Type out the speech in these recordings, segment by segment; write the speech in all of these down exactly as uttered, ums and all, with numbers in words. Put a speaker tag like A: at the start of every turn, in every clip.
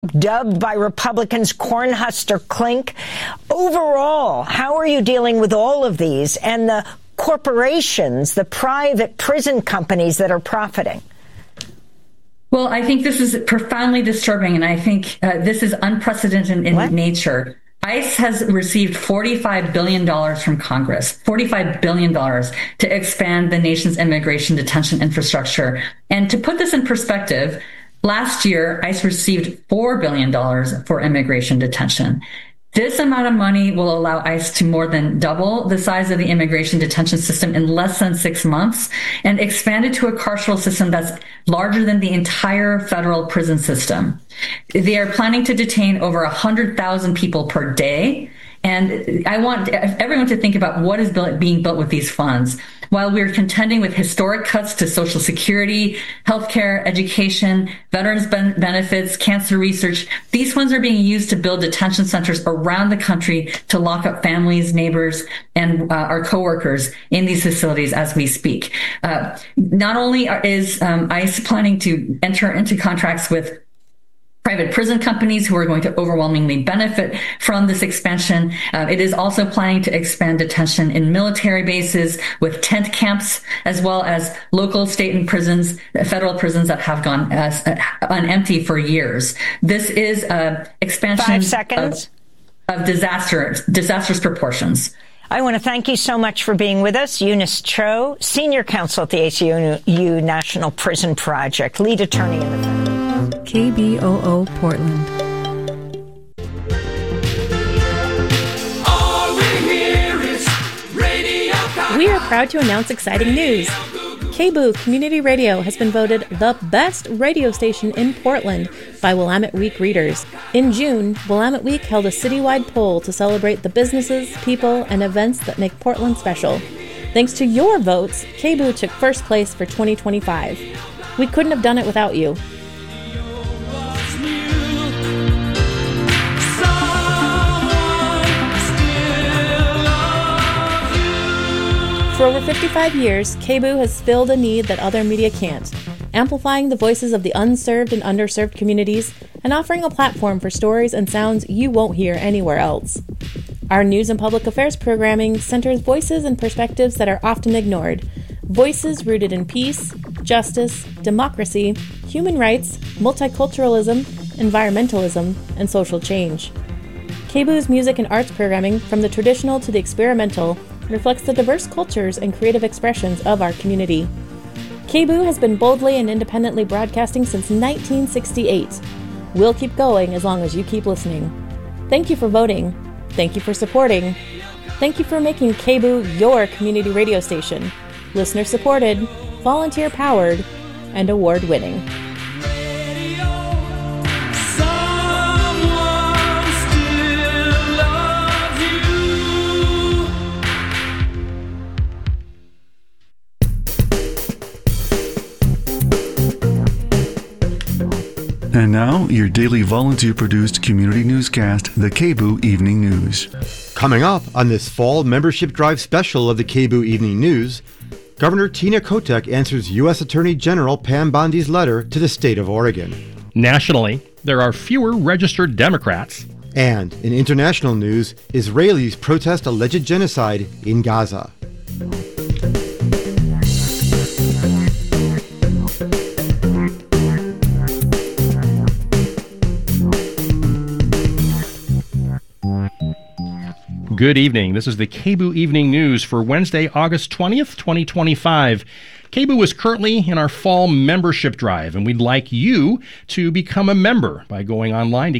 A: dubbed by Republicans Cornhusker Clink. Overall, how are you dealing with all of these and the corporations, the private prison companies that are profiting?
B: Well, I think this is profoundly disturbing, and I think uh, this is unprecedented in
A: what?
B: nature. ICE has received forty-five billion dollars from Congress, forty-five billion dollars to expand the nation's immigration detention infrastructure. And to put this in perspective, last year, ICE received four billion dollars for immigration detention. This amount of money will allow ICE to more than double the size of the immigration detention system in less than six months and expand it to a carceral system that's larger than the entire federal prison system. They are planning to detain over one hundred thousand people per day. And I want everyone to think about what is built, being built with these funds. While we're contending with historic cuts to Social Security, healthcare, education, veterans ben- benefits, cancer research, these funds are being used to build detention centers around the country to lock up families, neighbors, and uh, our coworkers in these facilities as we speak. Uh, not only are, is um, ICE planning to enter into contracts with private prison companies who are going to overwhelmingly benefit from this expansion. Uh, it is also planning to expand detention in military bases with tent camps, as well as local, state, and prisons, federal prisons that have gone as, uh, unempty for years. This is an expansion
A: Five seconds.
B: Of, of disaster, disastrous proportions.
A: I want to thank you so much for being with us. Eunice Cho, Senior Counsel at the A C L U National Prison Project, lead attorney in the federal.
C: K B O O Portland.
D: All we hear is Radio Gaga.
C: We are proud to announce exciting news. K B O O Community Radio has been voted the best radio station in Portland by Willamette Week readers. In June, Willamette Week held a citywide poll to celebrate the businesses, people, and events that make Portland special. Thanks to your votes, K B O O took first place for twenty twenty-five. We couldn't have done it without you. For over fifty-five years, K B O O has filled a need that other media can't, amplifying the voices of the unserved and underserved communities and offering a platform for stories and sounds you won't hear anywhere else. Our news and public affairs programming centers voices and perspectives that are often ignored, voices rooted in peace, justice, democracy, human rights, multiculturalism, environmentalism, and social change. K B O O's music and arts programming, from the traditional to the experimental, reflects the diverse cultures and creative expressions of our community. K B O O has been boldly and independently broadcasting since nineteen sixty-eight. We'll keep going as long as you keep listening. Thank you for voting. Thank you for supporting. Thank you for making K B O O your community radio station. Listener supported, volunteer powered, and award winning.
E: And now, your daily volunteer-produced community newscast, the K B O O Evening News.
F: Coming up on this fall membership drive special of the K B O O Evening News, Governor Tina Kotek answers U S Attorney General Pam Bondi's letter to the state of Oregon.
G: Nationally, there are fewer registered Democrats.
F: And in international news, Israelis protest alleged genocide in Gaza.
G: Good evening. This is the K B O O Evening News for Wednesday, August twentieth, twenty twenty-five. K B O O is currently in our fall membership drive, and we'd like you to become a member by going online to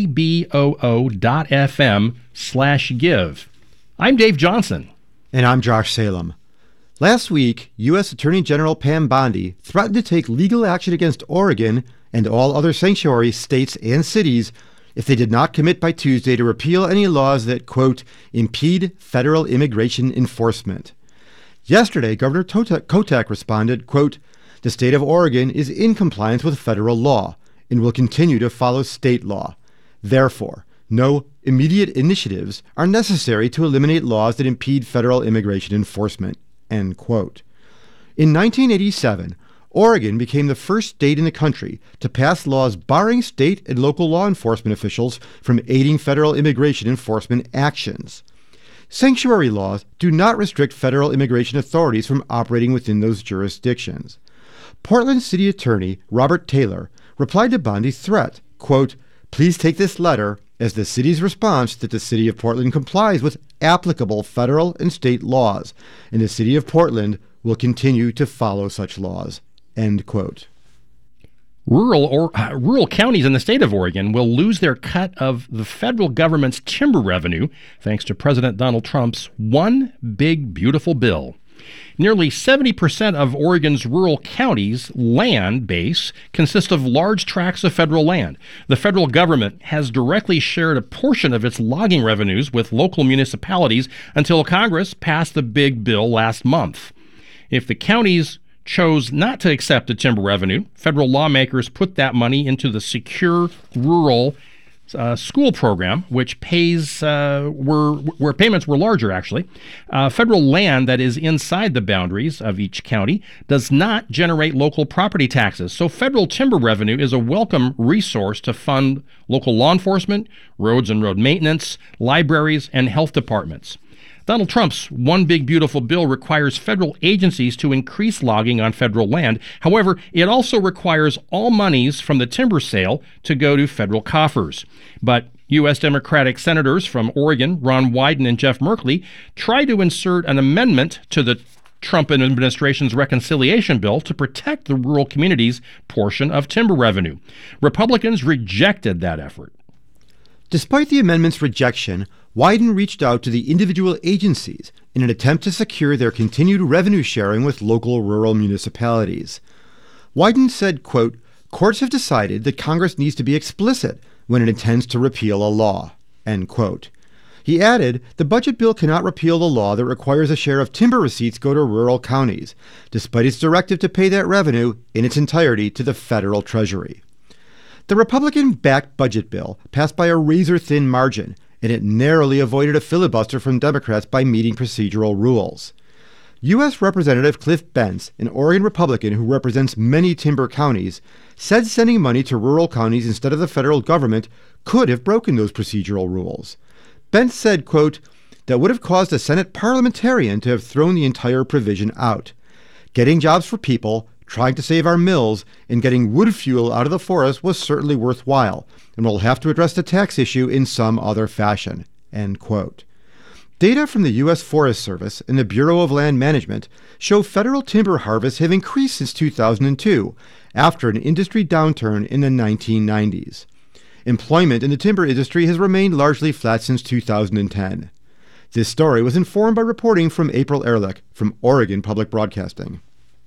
G: kboo.fm slash give. I'm Dave Johnson.
F: And I'm Josh Salem. Last week, U S Attorney General Pam Bondi threatened to take legal action against Oregon and all other sanctuary states and cities if they did not commit by Tuesday to repeal any laws that, quote, impede federal immigration enforcement. Yesterday, Governor Kotek responded, quote, the state of Oregon is in compliance with federal law and will continue to follow state law. Therefore, no immediate initiatives are necessary to eliminate laws that impede federal immigration enforcement, end quote. In nineteen eighty-seven, Oregon became the first state in the country to pass laws barring state and local law enforcement officials from aiding federal immigration enforcement actions. Sanctuary laws do not restrict federal immigration authorities from operating within those jurisdictions. Portland City Attorney Robert Taylor replied to Bondi's threat, quote, "Please take this letter as the city's response that the city of Portland complies with applicable federal and state laws, and the city of Portland will continue to follow such laws." End quote.
G: Rural or uh, rural counties in the state of Oregon will lose their cut of the federal government's timber revenue thanks to President Donald Trump's One Big Beautiful Bill. Nearly seventy percent of Oregon's rural counties' land base consists of large tracts of federal land. The federal government has directly shared a portion of its logging revenues with local municipalities until Congress passed the big bill last month. If the counties chose not to accept the timber revenue, federal lawmakers put that money into the Secure Rural uh, School Program, which pays uh, were where payments were larger, actually. Uh, federal land that is inside the boundaries of each county does not generate local property taxes, so federal timber revenue is a welcome resource to fund local law enforcement, roads and road maintenance, libraries, and health departments. Donald Trump's One Big Beautiful Bill requires federal agencies to increase logging on federal land. However, it also requires all monies from the timber sale to go to federal coffers. But U S Democratic senators from Oregon, Ron Wyden and Jeff Merkley, tried to insert an amendment to the Trump administration's reconciliation bill to protect the rural communities' portion of timber revenue. Republicans rejected that effort.
F: Despite the amendment's rejection, Wyden reached out to the individual agencies in an attempt to secure their continued revenue sharing with local rural municipalities. Wyden said, quote, "Courts have decided that Congress needs to be explicit when it intends to repeal a law," end quote. He added, the budget bill cannot repeal the law that requires a share of timber receipts go to rural counties, despite its directive to pay that revenue in its entirety to the federal treasury. The Republican-backed budget bill passed by a razor-thin margin, and it narrowly avoided a filibuster from Democrats by meeting procedural rules. U S Representative Cliff Bentz, an Oregon Republican who represents many timber counties, said sending money to rural counties instead of the federal government could have broken those procedural rules. Bentz said, quote, "That would have caused a Senate parliamentarian to have thrown the entire provision out. Getting jobs for people, trying to save our mills, and getting wood fuel out of the forest was certainly worthwhile, and we'll have to address the tax issue in some other fashion," end quote. Data from the U S Forest Service and the Bureau of Land Management show federal timber harvests have increased since two thousand two, after an industry downturn in the nineteen nineties. Employment in the timber industry has remained largely flat since two thousand ten. This story was informed by reporting from April Ehrlich from Oregon Public Broadcasting.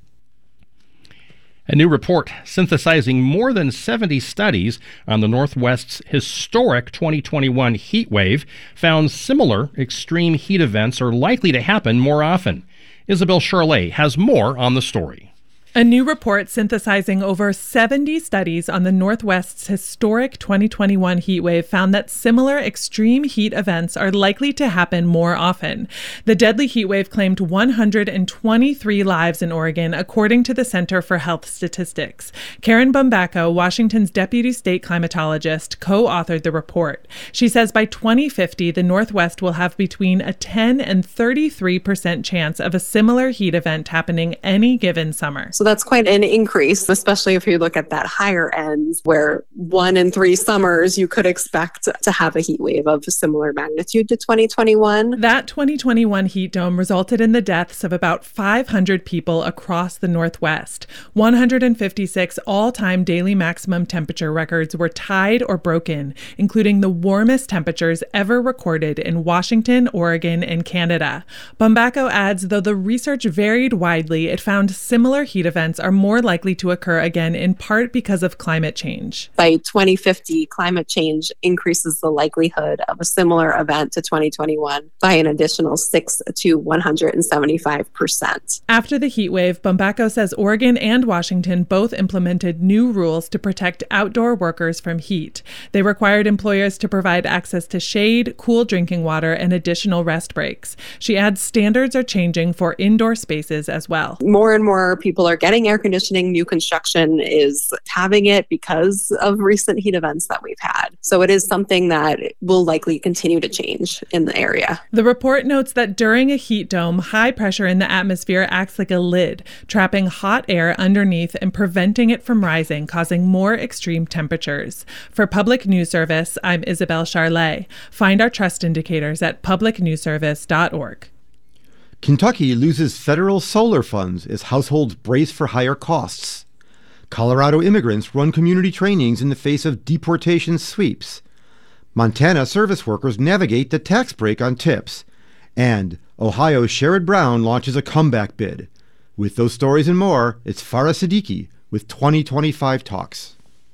G: A new report synthesizing more than seventy studies on the Northwest's historic twenty twenty-one heat wave found similar extreme heat events are likely to happen more often. Isabel Charlet has more on the story.
H: A new report synthesizing over seventy studies on the Northwest's historic twenty twenty-one heat wave found that similar extreme heat events are likely to happen more often. The deadly heat wave claimed one hundred twenty-three lives in Oregon, according to the Center for Health Statistics. Karen Bumbacco, Washington's deputy state climatologist, co-authored the report. She says by twenty fifty, the Northwest will have between a ten and thirty-three percent chance of a similar heat event happening any given summer.
I: So that's quite an increase, especially if you look at that higher end where one in three summers you could expect to have a heat wave of a similar magnitude to twenty twenty-one.
H: That twenty twenty-one heat dome resulted in the deaths of about five hundred people across the Northwest. one hundred fifty-six all-time daily maximum temperature records were tied or broken, including the warmest temperatures ever recorded in Washington, Oregon, and Canada. Bumbacco adds, though the research varied widely, it found similar heat events are more likely to occur again in part because of climate change.
I: By twenty fifty, climate change increases the likelihood of a similar event to twenty twenty-one by an additional six to one hundred seventy-five percent.
H: After the heat wave, Bumbacco says Oregon and Washington both implemented new rules to protect outdoor workers from heat. They required employers to provide access to shade, cool drinking water, and additional rest breaks. She adds standards are changing for indoor spaces as well.
I: More and more people are getting air conditioning. New construction is having it because of recent heat events that we've had. So it is something that will likely continue to change in the area.
H: The report notes that during a heat dome, high pressure in the atmosphere acts like a lid, trapping hot air underneath and preventing it from rising, causing more extreme temperatures. For Public News Service, I'm Isabel Charlet. Find our trust indicators at public news service dot org.
F: Kentucky loses federal solar funds as households brace for higher costs. Colorado immigrants run community trainings in the face of deportation sweeps. Montana service workers navigate the tax break on tips. And Ohio's Sherrod Brown launches a comeback bid. With those stories and more, it's Farah Siddiqui with twenty twenty-five Talks.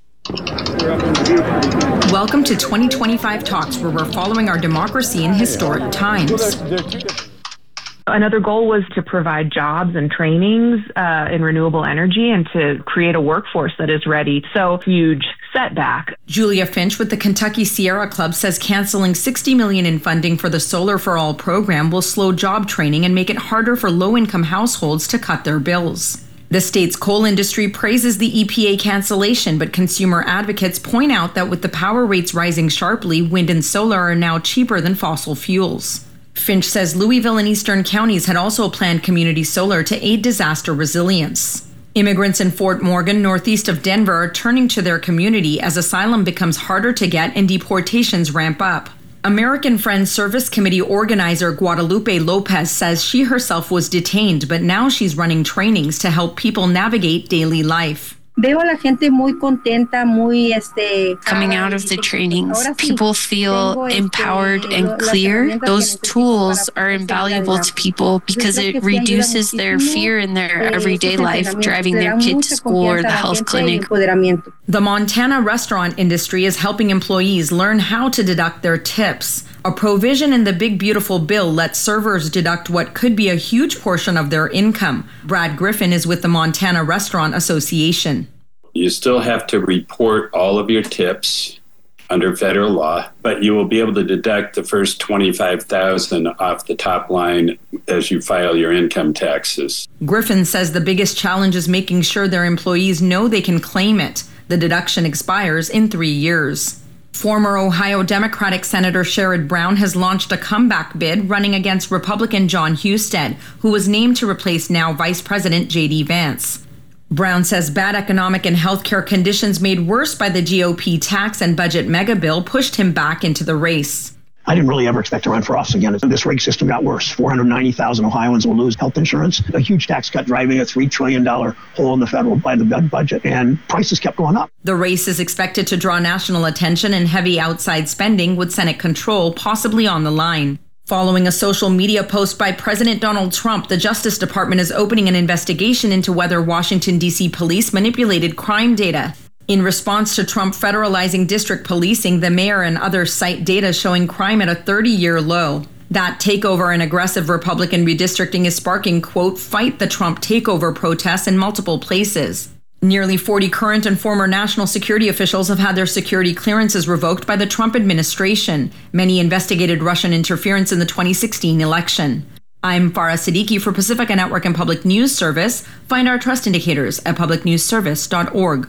J: Welcome to twenty twenty-five Talks, where we're following our democracy in historic times.
K: Another goal was to provide jobs and trainings uh, in renewable energy and to create a workforce that is ready. So huge setback.
J: Julia Finch with the Kentucky Sierra Club says canceling sixty million dollars in funding for the Solar for All program will slow job training and make it harder for low-income households to cut their bills. The state's coal industry praises the E P A cancellation, but consumer advocates point out that with the power rates rising sharply, wind and solar are now cheaper than fossil fuels. Finch says Louisville and eastern counties had also planned community solar to aid disaster resilience. Immigrants in Fort Morgan, northeast of Denver, are turning to their community as asylum becomes harder to get and deportations ramp up. American Friends Service Committee organizer Guadalupe Lopez says she herself was detained, but now she's running trainings to help people navigate daily life.
L: Veo a la gente muy contenta, muy este.
M: Coming out of the trainings, people feel empowered and clear. Those tools are invaluable to people because it reduces their fear in their everyday life, driving their kid to school or the health clinic.
J: The Montana restaurant industry is helping employees learn how to deduct their tips. A provision in the Big Beautiful Bill lets servers deduct what could be a huge portion of their income. Brad Griffin is with the Montana Restaurant Association.
N: You still have to report all of your tips under federal law, but you will be able to deduct the first twenty-five thousand dollars off the top line as you file your income taxes.
J: Griffin says the biggest challenge is making sure their employees know they can claim it. The deduction expires in three years. Former Ohio Democratic Senator Sherrod Brown has launched a comeback bid running against Republican Jon Husted, who was named to replace now Vice President J D Vance. Brown says bad economic and healthcare conditions made worse by the G O P tax and budget mega bill pushed him back into the race.
O: I didn't really ever expect to run for office again. This rig system got worse. four hundred ninety thousand Ohioans will lose health insurance. A huge tax cut driving a three trillion dollars hole in the federal by the budget, and prices kept going up.
J: The race is expected to draw national attention and heavy outside spending with Senate control possibly on the line. Following a social media post by President Donald Trump, the Justice Department is opening an investigation into whether Washington, D C police manipulated crime data. In response to Trump federalizing district policing, the mayor and others cite data showing crime at a thirty-year low. That takeover and aggressive Republican redistricting is sparking, quote, fight the Trump takeover protests in multiple places. Nearly forty current and former national security officials have had their security clearances revoked by the Trump administration. Many investigated Russian interference in the twenty sixteen election. I'm Farah Siddiqui for Pacifica Network and Public News Service. Find our trust indicators at public news service dot org.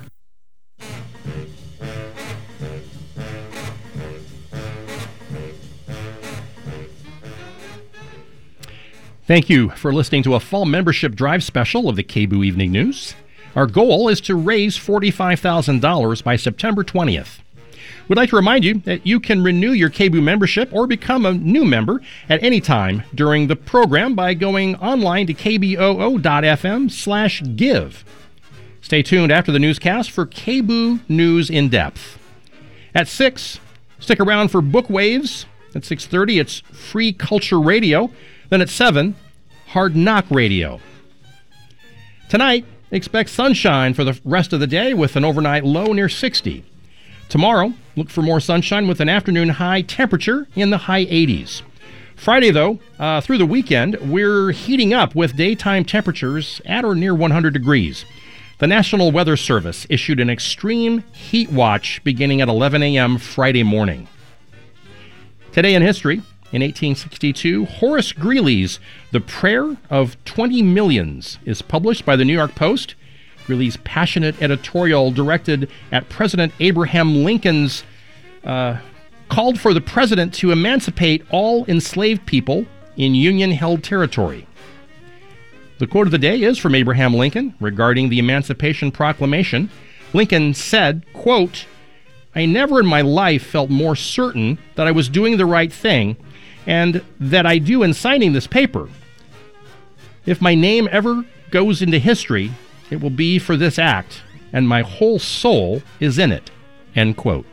G: Thank you for listening to a fall membership drive special of the K B O O Evening News. Our goal is to raise forty-five thousand dollars by September twentieth. We'd like to remind you that you can renew your K B O O membership or become a new member at any time during the program by going online to k b o o dot f m slash give. Stay tuned after the newscast for K B O O News in Depth. At six, stick around for Book Waves. At six thirty, it's Free Culture Radio. Then at seven, Hard Knock Radio. Tonight, expect sunshine for the rest of the day with an overnight low near sixty. Tomorrow, look for more sunshine with an afternoon high temperature in the high eighties. Friday, though, uh, through the weekend, we're heating up with daytime temperatures at or near one hundred degrees. The National Weather Service issued an extreme heat watch beginning at eleven a.m. Friday morning. Today in history, In eighteen sixty-two, Horace Greeley's The Prayer of Twenty Millions is published by the New York Post. Greeley's passionate editorial directed at President Abraham Lincoln's uh, called for the president to emancipate all enslaved people in Union-held territory. The quote of the day is from Abraham Lincoln regarding the Emancipation Proclamation. Lincoln said, quote, "I never in my life felt more certain that I was doing the right thing and that I do in signing this paper. If my name ever goes into history, it will be for this act, and my whole soul is in it." End quote.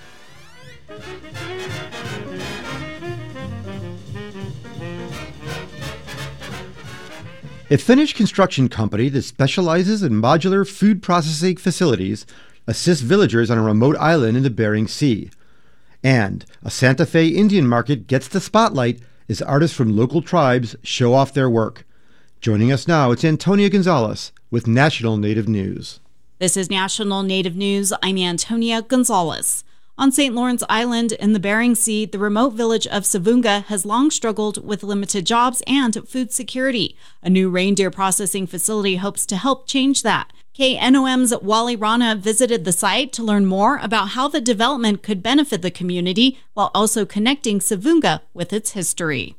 F: A Finnish construction company that specializes in modular food processing facilities assists villagers on a remote island in the Bering Sea. And a Santa Fe Indian market gets the spotlight as artists from local tribes show off their work. Joining us now, it's Antonia Gonzalez with National Native News.
P: This is National Native News. I'm Antonia Gonzalez. On Saint Lawrence Island in the Bering Sea, the remote village of Savunga has long struggled with limited jobs and food security. A new reindeer processing facility hopes to help change that. K N O M's Wally Rana visited the site to learn more about how the development could benefit the community while also connecting Savunga with its history.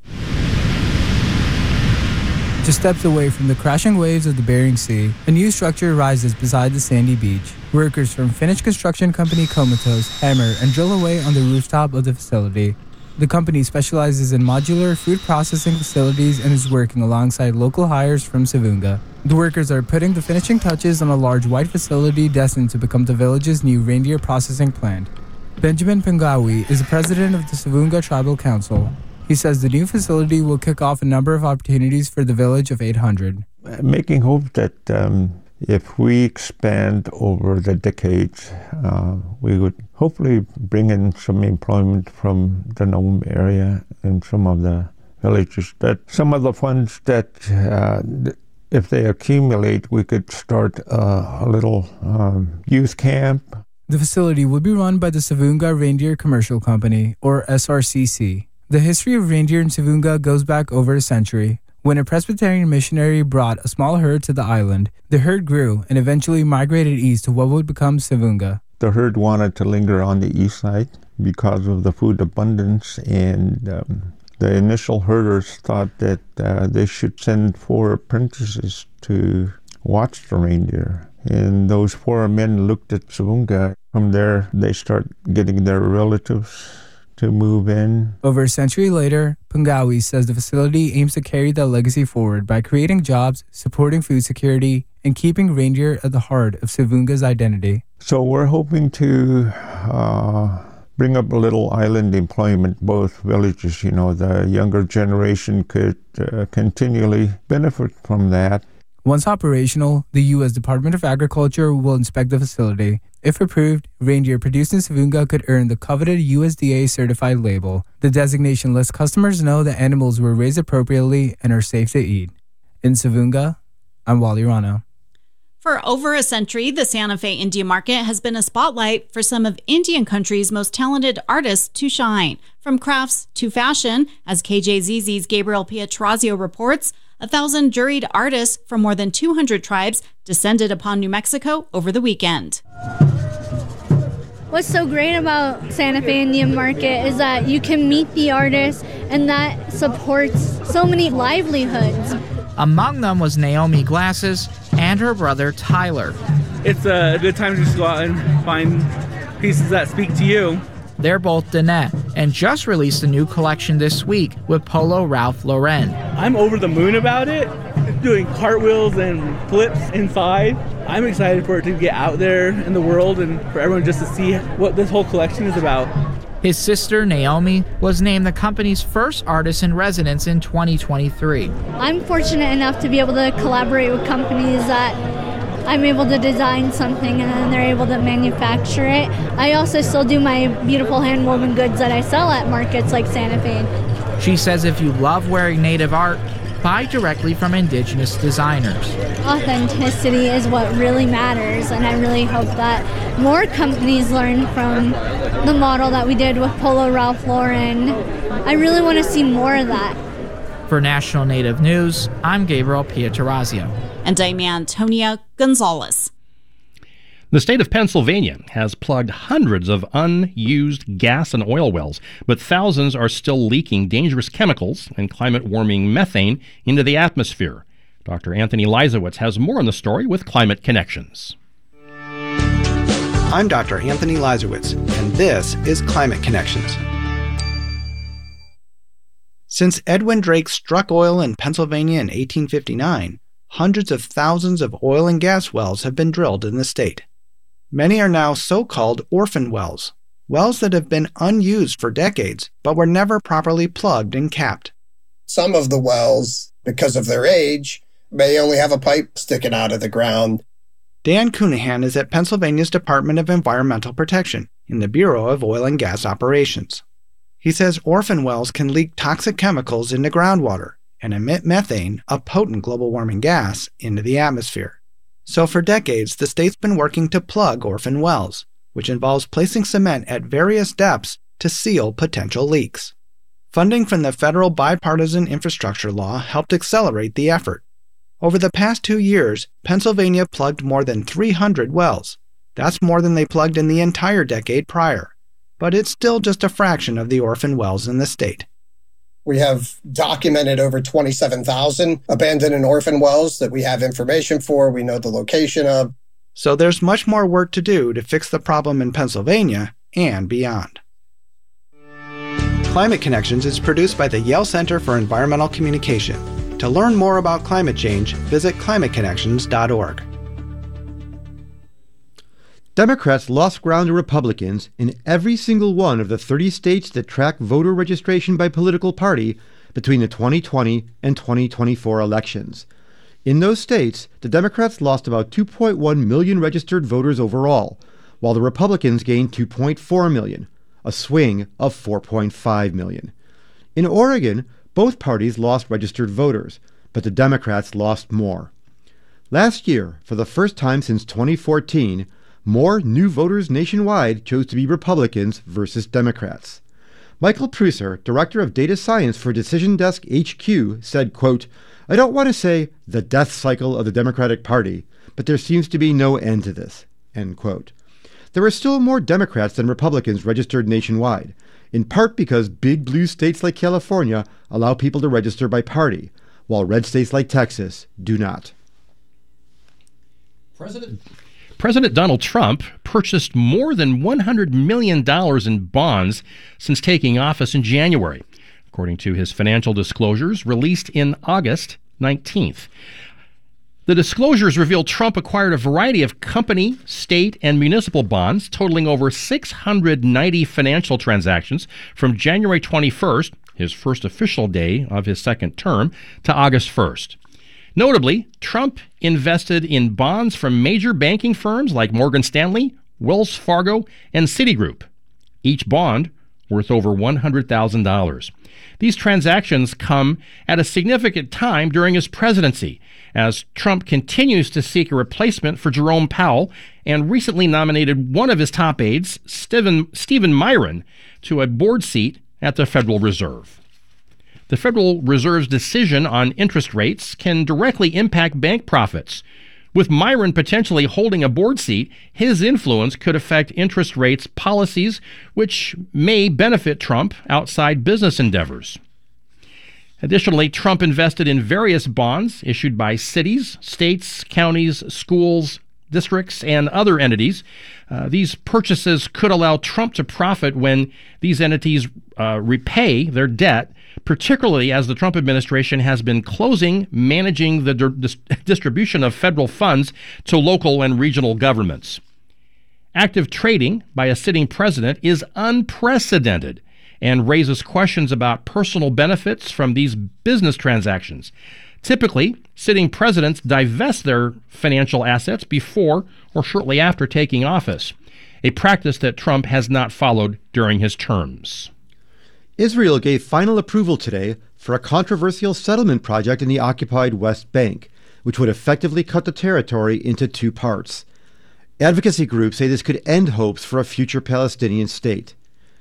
Q: Just steps away from the crashing waves of the Bering Sea, a new structure rises beside the sandy beach. Workers from Finnish construction company Komatos hammer and drill away on the rooftop of the facility. The company specializes in modular food processing facilities and is working alongside local hires from Savunga. The workers are putting the finishing touches on a large white facility destined to become the village's new reindeer processing plant. Benjamin Pengawi is the president of the Savunga Tribal Council. He says the new facility will kick off a number of opportunities for the village of eight hundred.
R: Making hope that um, if we expand over the decades, uh, we would hopefully bring in some employment from the Nome area and some of the villages. That some of the funds that, uh, if they accumulate, we could start uh, a little um, youth camp.
Q: The facility will be run by the Savunga Reindeer Commercial Company, or S R C C. The history of reindeer in Savunga goes back over a century. When a Presbyterian missionary brought a small herd to the island, the herd grew and eventually migrated east to what would become Savunga.
R: The herd wanted to linger on the east side because of the food abundance, and um, the initial herders thought that uh, they should send four apprentices to watch the reindeer. And those four men looked at Savunga. From there, they start getting their relatives to move in.
Q: Over a century later, Pengawi says the facility aims to carry that legacy forward by creating jobs, supporting food security, and keeping reindeer at the heart of Savunga's identity.
R: So we're hoping to uh, bring up a little island employment, both villages. You know, the younger generation could uh, continually benefit from that.
Q: Once operational, the U S Department of Agriculture will inspect the facility. If approved, reindeer produced in Savunga could earn the coveted U S D A-certified label. The designation lets customers know the animals were raised appropriately and are safe to eat. In Savunga, I'm Wally Rana.
P: For over a century, the Santa Fe Indian Market has been a spotlight for some of Indian country's most talented artists to shine. From crafts to fashion, as K J Z Z's Gabriel Pietrazio reports, a thousand juried artists from more than two hundred tribes descended upon New Mexico over the weekend.
S: What's so great about Santa Fe Indian Market is that you can meet the artists, and that supports so many livelihoods.
T: Among them was Naomi Glasses and her brother Tyler.
U: It's a good time to just go out and find pieces that speak to you.
T: They're both Danette and just released a new collection this week with Polo Ralph Lauren.
U: I'm over the moon about it, doing cartwheels and flips inside. I'm excited for it to get out there in the world and for everyone just to see what this whole collection is about.
T: His sister, Naomi, was named the company's first artist in residence in twenty twenty-three.
S: I'm fortunate enough to be able to collaborate with companies that I'm able to design something and then they're able to manufacture it. I also still do my beautiful hand-woven goods that I sell at markets like Santa Fe.
T: She says if you love wearing native art, buy directly from indigenous designers.
S: Authenticity is what really matters, and I really hope that more companies learn from the model that we did with Polo Ralph Lauren. I really want to see more of that.
T: For National Native News, I'm Gabriel Pietrorazio.
P: And I'm Antonia Gonzalez.
G: The state of Pennsylvania has plugged hundreds of unused gas and oil wells, but thousands are still leaking dangerous chemicals and climate-warming methane into the atmosphere. Doctor Anthony Leisowitz has more on the story with Climate Connections.
B: I'm Doctor Anthony Leisowitz, and this is Climate Connections. Since Edwin Drake struck oil in Pennsylvania in eighteen fifty-nine, hundreds of thousands of oil and gas wells have been drilled in the state. Many are now so-called orphan wells, wells that have been unused for decades but were never properly plugged and capped.
V: Some of the wells, because of their age, may only have a pipe sticking out of the ground.
B: Dan Cunahan is at Pennsylvania's Department of Environmental Protection in the Bureau of Oil and Gas Operations. He says orphan wells can leak toxic chemicals into groundwater and emit methane, a potent global warming gas, into the atmosphere. So for decades, the state's been working to plug orphan wells, which involves placing cement at various depths to seal potential leaks. Funding from the federal bipartisan infrastructure law helped accelerate the effort. Over the past two years, Pennsylvania plugged more than three hundred wells. That's more than they plugged in the entire decade prior. But it's still just a fraction of the orphan wells in the state.
V: We have documented over twenty-seven thousand abandoned and orphan wells that we have information for, we know the location of.
B: So there's much more work to do to fix the problem in Pennsylvania and beyond. Climate Connections is produced by the Yale Center for Environmental Communication. To learn more about climate change, visit climate connections dot org.
F: Democrats lost ground to Republicans in every single one of the thirty states that track voter registration by political party between the twenty twenty and twenty twenty-four elections. In those states, the Democrats lost about two point one million registered voters overall, while the Republicans gained two point four million, a swing of four point five million. In Oregon, both parties lost registered voters, but the Democrats lost more. Last year, for the first time since twenty fourteen, more new voters nationwide chose to be Republicans versus Democrats. Michael Prusser, Director of Data Science for Decision Desk H Q, said, quote, "I don't want to say the death cycle of the Democratic Party, but there seems to be no end to this," end quote. There are still more Democrats than Republicans registered nationwide, in part because big blue states like California allow people to register by party, while red states like Texas do not.
G: President President Donald Trump purchased more than one hundred million dollars in bonds since taking office in January, according to his financial disclosures released in August nineteenth. The disclosures reveal Trump acquired a variety of company, state, and municipal bonds totaling over six hundred ninety financial transactions from January twenty-first, his first official day of his second term, to August first. Notably, Trump invested in bonds from major banking firms like Morgan Stanley, Wells Fargo, and Citigroup, each bond worth over one hundred thousand dollars. These transactions come at a significant time during his presidency, as Trump continues to seek a replacement for Jerome Powell and recently nominated one of his top aides, Stephen, Stephen Miron, to a board seat at the Federal Reserve. The Federal Reserve's decision on interest rates can directly impact bank profits. With Miron potentially holding a board seat, his influence could affect interest rates policies, which may benefit Trump outside business endeavors. Additionally, Trump invested in various bonds issued by cities, states, counties, schools, districts, and other entities. Uh, these purchases could allow Trump to profit when these entities uh, repay their debt, particularly as the Trump administration has been closing managing the dis- distribution of federal funds to local and regional governments. Active trading by a sitting president is unprecedented and raises questions about personal benefits from these business transactions. Typically, sitting presidents divest their financial assets before or shortly after taking office, a practice that Trump has not followed during his terms.
F: Israel gave final approval today for a controversial settlement project in the occupied West Bank, which would effectively cut the territory into two parts. Advocacy groups say this could end hopes for a future Palestinian state.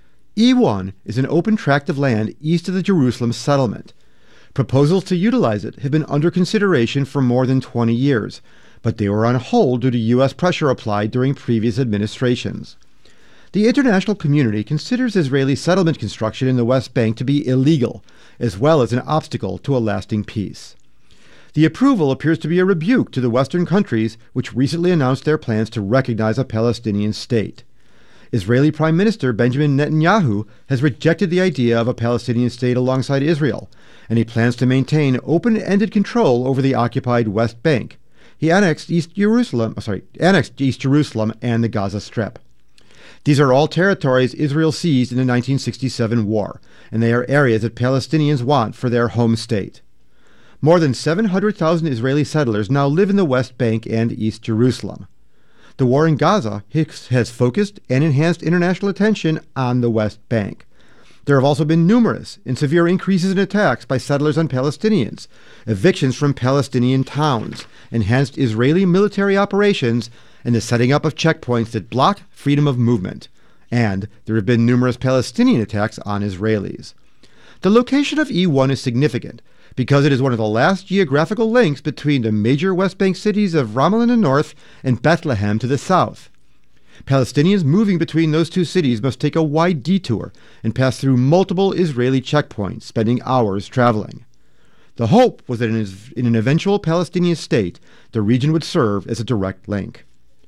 F: E one is an open tract of land east of the Jerusalem settlement. Proposals to utilize it have been under consideration for more than twenty years, but they were on hold due to U S pressure applied during previous administrations. The international community considers Israeli settlement construction in the West Bank to be illegal, as well as an obstacle to a lasting peace. The approval appears to be a rebuke to the Western countries which recently announced their plans to recognize a Palestinian state. Israeli Prime Minister Benjamin Netanyahu has rejected the idea of a Palestinian state alongside Israel, and he plans to maintain open-ended control over the occupied West Bank. He annexed East Jerusalem, oh, sorry, annexed East Jerusalem and the Gaza Strip. These are all territories Israel seized in the nineteen sixty-seven war, and they are areas that Palestinians want for their home state. More than seven hundred thousand Israeli settlers now live in the West Bank and East Jerusalem. The war in Gaza has focused and enhanced international attention on the West Bank. There have also been numerous and severe increases in attacks by settlers on Palestinians, evictions from Palestinian towns, enhanced Israeli military operations, and the setting up of checkpoints that block freedom of movement. And there have been numerous Palestinian attacks on Israelis. The location of E one is significant because it is one of the last geographical links between the major West Bank cities of Ramallah in the north and Bethlehem to the south. Palestinians moving between those two cities must take a wide detour and pass through multiple Israeli checkpoints, spending hours traveling. The hope was that in an eventual Palestinian state, the region would serve as a direct link.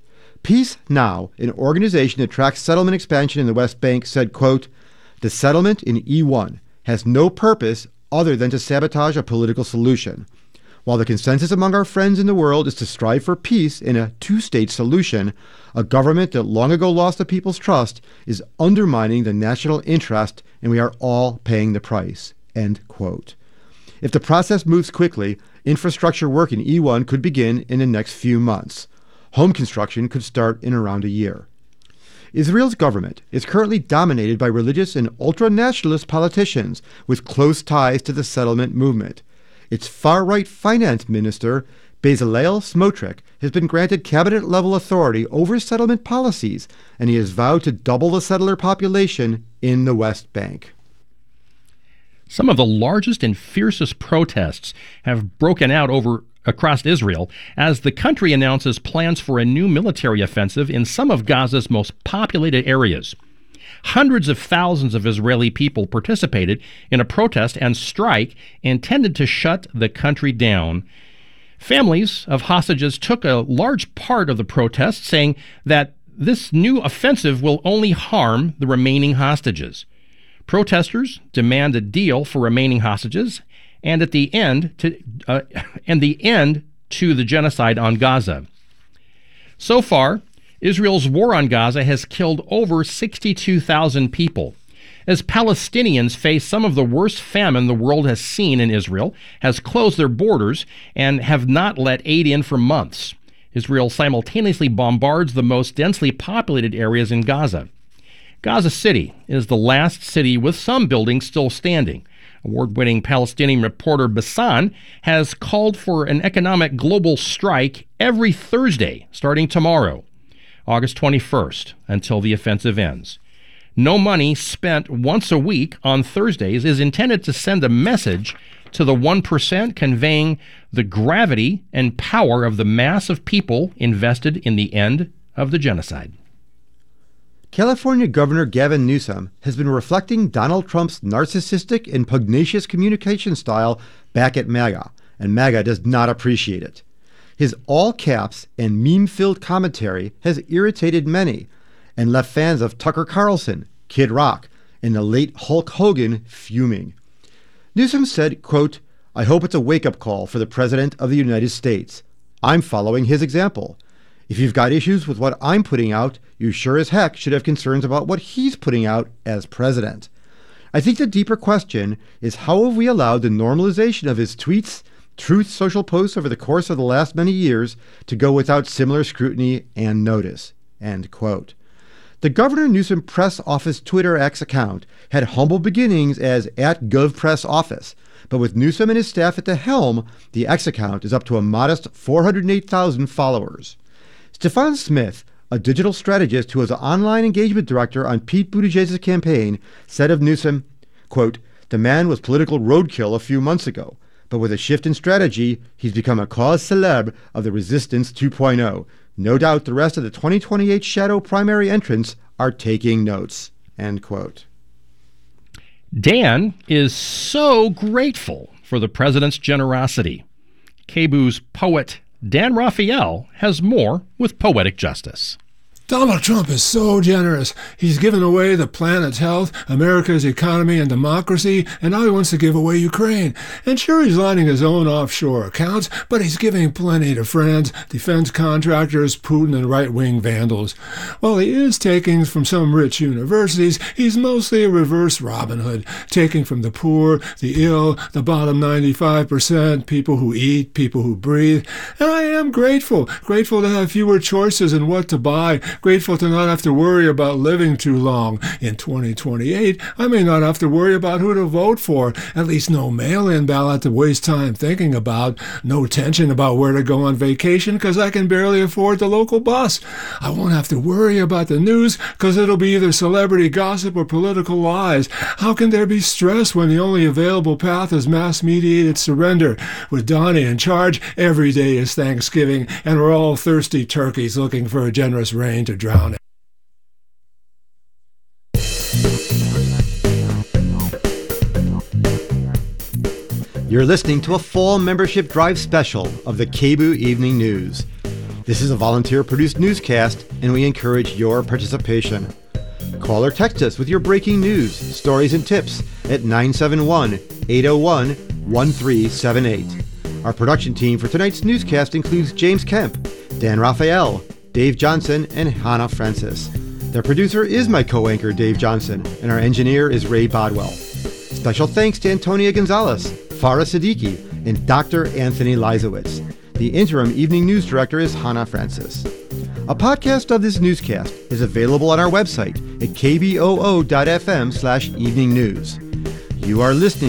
F: Peace Now, an organization that tracks settlement expansion in the West Bank, said, quote, "The settlement in E one has no purpose other than to sabotage a political solution. While the consensus among our friends in the world is to strive for peace in a two-state solution, a government that long ago lost the people's trust is undermining the national interest, and we are all paying the price." End quote. If the process moves quickly, infrastructure work in E one could begin in the next few months. Home construction could start in around a year. Israel's government is currently dominated by religious and ultra-nationalist politicians with close ties to the settlement movement. Its far-right finance minister, Bezalel Smotrich, has been granted cabinet-level authority over settlement policies, and he has vowed to double the settler population in the West Bank.
G: Some of the largest and fiercest protests have broken out over across Israel as the country announces plans for a new military offensive in some of Gaza's most populated areas. Hundreds of thousands of Israeli people participated in a protest and strike intended to shut the country down. Families of hostages took a large part of the protest, saying that this new offensive will only harm the remaining hostages. Protesters demand a deal for remaining hostages and at the end to uh, and the end to the genocide on Gaza. So far, Israel's war on Gaza has killed over sixty-two thousand people. As Palestinians face some of the worst famine the world has seen in Israel, has closed their borders, and have not let aid in for months. Israel simultaneously bombards the most densely populated areas in Gaza. Gaza City is the last city with some buildings still standing. Award-winning Palestinian reporter Bassan has called for an economic global strike every Thursday starting tomorrow, August twenty-first, until the offensive ends. No money spent once a week on Thursdays is intended to send a message to the one percent, conveying the gravity and power of the mass of people invested in the end of the genocide.
F: California Governor Gavin Newsom has been reflecting Donald Trump's narcissistic and pugnacious communication style back at MAGA, and MAGA does not appreciate it. His all-caps and meme-filled commentary has irritated many and left fans of Tucker Carlson, Kid Rock, and the late Hulk Hogan fuming. Newsom said, quote, "I hope it's a wake-up call for the President of the United States. I'm following his example. If you've got issues with what I'm putting out, you sure as heck should have concerns about what he's putting out as president." I think the deeper question is, how have we allowed the normalization of his tweets, Truth Social posts over the course of the last many years to go without similar scrutiny and notice? End quote. The Governor Newsom Press Office Twitter X account had humble beginnings as at GovPressOffice, but with Newsom and his staff at the helm, the X account is up to a modest four hundred eight thousand followers. Stefan Smith, a digital strategist who was an online engagement director on Pete Buttigieg's campaign, said of Newsom, quote, "The man was political roadkill a few months ago, but with a shift in strategy, he's become a cause célèbre of the Resistance two point oh. No doubt the rest of the twenty twenty-eight shadow primary entrants are taking notes," end quote.
G: Dan is so grateful for the president's generosity. K B U's poet Dan Raphael has more with Poetic Justice.
A: Donald Trump is so generous. He's given away the planet's health, America's economy and democracy, and now he wants to give away Ukraine. And sure, he's lining his own offshore accounts, but he's giving plenty to friends, defense contractors, Putin, and right-wing vandals. While he is taking from some rich universities, he's mostly a reverse Robin Hood, taking from the poor, the ill, the bottom ninety-five percent, people who eat, people who breathe. And I am grateful, grateful to have fewer choices in what to buy, grateful to not have to worry about living too long. In twenty twenty-eight, I may not have to worry about who to vote for, at least no mail-in ballot to waste time thinking about, no tension about where to go on vacation because I can barely afford the local bus. I won't have to worry about the news because it'll be either celebrity gossip or political lies. How can there be stress when the only available path is mass-mediated surrender? With Donnie in charge, every day is Thanksgiving, and we're all thirsty turkeys looking for a generous rain to drown it.
F: You're listening to a fall membership drive special of the K B U Evening News. This is a volunteer-produced newscast, and we encourage your participation. Call or text us with your breaking news, stories, and tips at nine seven one, eight oh one, one three seven eight. Our production team for tonight's newscast includes James Kemp, Dan Raphael, Dave Johnson, and Hannah Francis. Their producer is my co-anchor, Dave Johnson, and our engineer is Ray Bodwell. Special thanks to Antonia Gonzalez, Farah Siddiqui, and Doctor Anthony Leisowitz. The interim evening news director is Hannah Francis. A podcast of this newscast is available on our website at k b o o dot f m slash evening news. You are listening